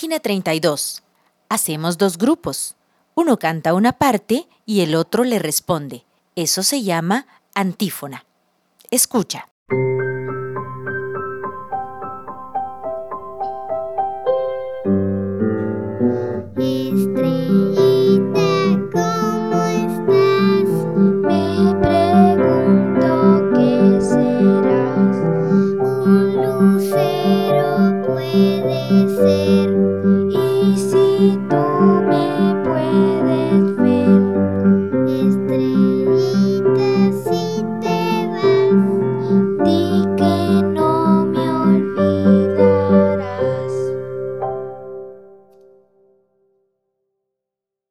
Página 32. Hacemos dos grupos. Uno canta una parte y el otro le responde. Eso se llama antífona. Escucha.